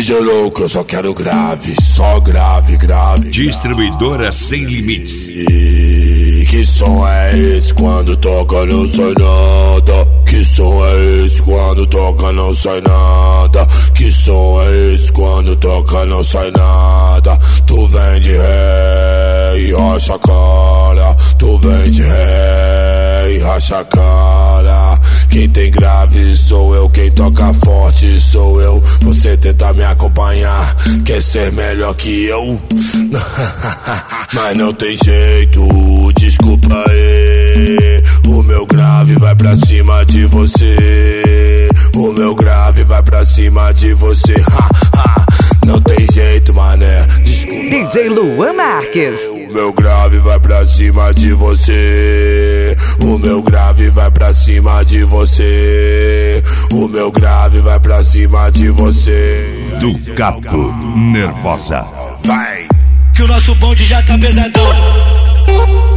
DJ louco, eu só quero grave, só grave, grave. Distribuidora Sem Limites. E que som é esse quando toca não sai nada? Que som é esse quando toca não sai nada? Que som é esse quando toca não sai nada? Tu vem de ré e racha a cara. Tu vem de ré e racha a cara. Quem tem grave sou eu, quem toca forte sou eu. Você tenta me acompanhar, quer ser melhor que eu? Mas não tem jeito, desculpa aí. O meu grave vai pra cima de você. O meu grave vai pra cima de você. Não tem jeito, mané, desculpa. DJ Luan Marques. O meu grave vai pra cima de você. O meu grave vai pra cima de você. O meu grave vai pra cima de você. Do Capo Nervosa. Vai! Que o nosso bonde já tá pesadão.